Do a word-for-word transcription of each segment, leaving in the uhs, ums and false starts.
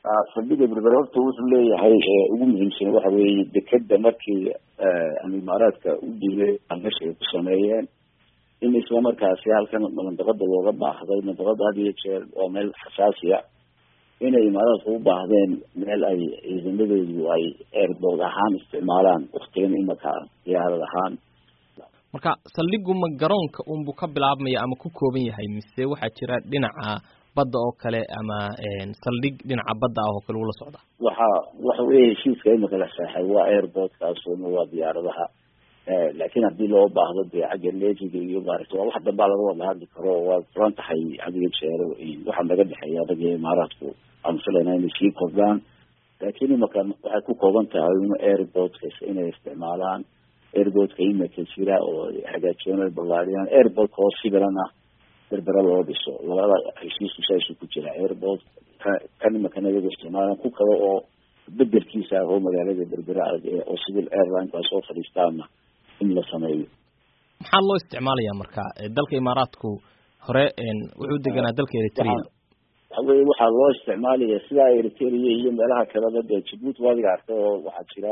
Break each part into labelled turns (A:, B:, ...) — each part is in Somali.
A: saldhigga berbera horta wuxuu leeyahay ugu muhiimsan waxa weeye dekeda markii aan imaaraadka u dhiibay meesha ay ku sameeyeen in isla markaasi halkan mandaqada looga baahday mandaqada had iyo jeer waa meel xasaasiya inay imaaraadka u baahdeen meel ay ciidamadoodu ay airport ahaan isticmaalaan waktigan imaka diyaarad ahaan
B: marka saldhigu ma garoonka unbu ka bilaabmaya ama ku kooban yahay mise waxaa jira dhinaca badda oo kale ama saldhig dhinaca badda ah oo kale ula socda
A: waxa waxa weeye heshiiska imaka la saxay waa airportkaasuna waa diyaaradaha laakiin haddii loo baahdo dee xagga leejiga iyo maaragta waa wax dambaa laga wada hadli karo waa furan tahay adiga jeero waxaa naga dhexeeya adaga imaaraadku aan filayna inay sii kordhaan laakiin imaka waxay ku kooban tahay in airportkas inay isticmaalaan airportka imaka jira oo hagaajiyaan ballaariyaan airportka oo sibilana berbera loo dhiso labada heshiisku saasuu ku jira airport kan imaka naga isticmaalaan ku kale oo bedelkiisa ah oo magaalada berbera oo civil airline kaa soo fadhiistaana in la sameeyo
B: maxaa loo isticmaalayaa marka dalka imaaraadku hore wuxuu deganaa dalka eritrea
A: waxa weye waxaa loo isticmaalaya sidaa eritrea iyo meelaha kaleba dee jabuuti waadiga arka oo waxaa jira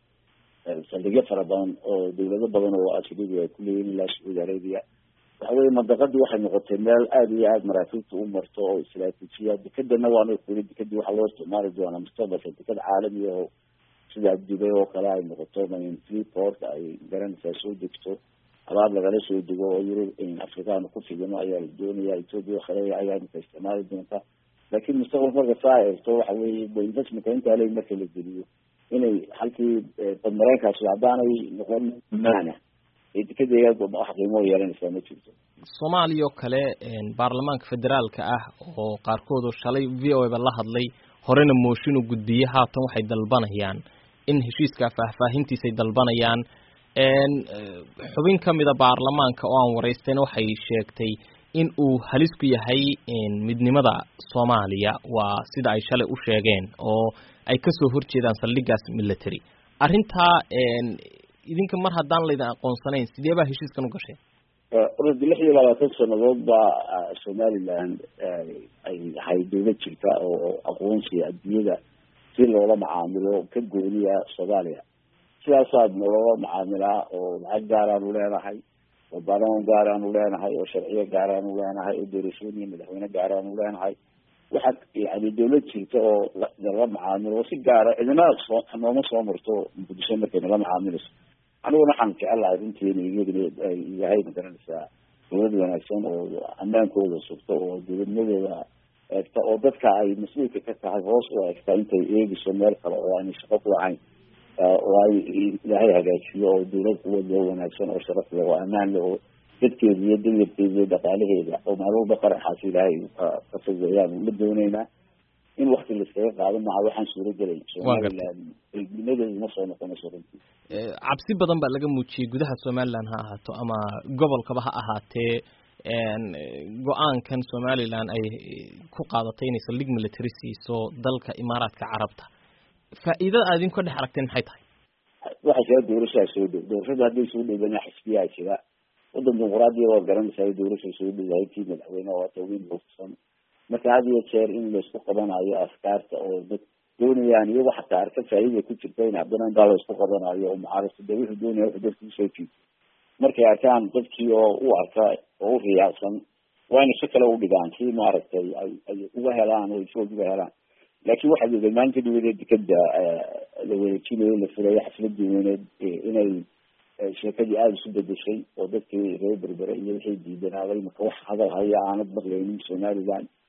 A: saldhigyo fara badan oo dawlado badan oo ajnabi ay kuleeyihin ilaa sacuudi arabia waxa weye mandaqadii waxay noqotay meel aada iyo aada maraakiibta u marto oo istraatiijiya dekadana waana kuli dekadii waxaa loo isticmaali doonaa mustaqbalka dekad caalami oo sida dubay oo kale ay noqoto freeport ay garanaysaa soo degto alaab lagala soo dego oo yurub afrikaana ku fidino ayaa la doonaya ethoopia oo kale ayaa imika isticmaali doonta laakiin mustaqbalka marka saa eegto waxa weye investmentka intaa le marka la geliyo inay halkii badmareenkaasi haddaanay noqon maana ee dekedeega wax qiimo yeelanaysaa ma jirto
B: soomaaliya oo kale baarlamaanka federaalka ah oo qaarkood oo shalay v o a ba la hadlay horena mooshin u gudbiyey haatan waxay dalbanayaan in heshiiska faahfaahintiisay dalbanayaan xubin kamida baarlamaanka oo aan waraystayna waxay sheegtay in uu halis ku yahay midnimada Soomaaliya waa sida ay shalay u sheegeen oo ay ka soo horjeedaan saldhigaas military arrintaa idinka mar haddaan la idin aqoonsanayn sidee baa heshiiskan u gashay
A: ururka lix iyo labaatan sanadood baa Somaliland ay hay dawlad jirta oo aqoonsiga adduunyada si loola macaamilo ka gooniya Soomaaliya siyaasaad loola macaamilaa oo lacag gaar ah u leedahay oo baarlamaan gaar ah u leedahay oo sharciyo gaar ah u leedahay oo doorashooyin madaxweyne gaar ah u leedahay waxa yani dawlad jirta oo la macaamilo si gaar ah idina soo nooma soo marto muqdisho markay la macaamilayso aniguna waxaan jecelahay runtii iyaguna ay yahay magaranaysaa dawlad wanaagsan oo ammaankooda sugto oo dawladnimada eegta oo dadka ay mas-uulka ka tahay hoos u eegta intay eegiso meel kale oo aan shaqo ku lahayn oo ay ilaahay hagaajiyo oo dawlad quwad loo wanaagsan oo sharaf leh oo ammaan leh oo dadkeeda iyo dawladkeeda iyo dhaqaalaheeda oo maalwalba qaraxaas ilaahay ka fogeeyaan la doonaynaa in wakti la iskaga qaado maca waxaan suuro gelay Somaliland ilmideedu ma soo noqonayso runtii
B: cabsi badan baa laga muujiyey gudaha Somaliland ha ahaato ama gobolkaba ha ahaatee go-aankan Somaliland ay ku qaadatay inay saldhig military siiso dalka Imaaraadka Carabta faa'iidada aad idinku dhex aragteen maxay tahay
A: waxa jira doorasho soo dhow doorashada hadii soo dhawaan xisbiya jira wadan dimuqraadiya oo garanaysa doorasho soo dhawaan kii madaxweyne oo tawin booqsan marka had iyo jeer in la isku qabanayo afkaarta oo dad doonayaan iyo waxa taar ka faa'iido ku jirta in haddana inta la isku qabanayo oo mucaarifta dawladda doonaya wax dadku soo jiito markay arkaan dadkii oo u arka oo u riyaasan waa in si kale u dhigaan si maaragtay ay ay uga helaan oo soo uga helaan laakiin waxa ay maanta dawladda dekada la wareejinayo la furayo xafladii weyneed inay sheekadii aada isu bedeshay oo dadkii reer berbera iyo wixii diidanaaday marka wax hadal haya aanad maqlaynin Somaliland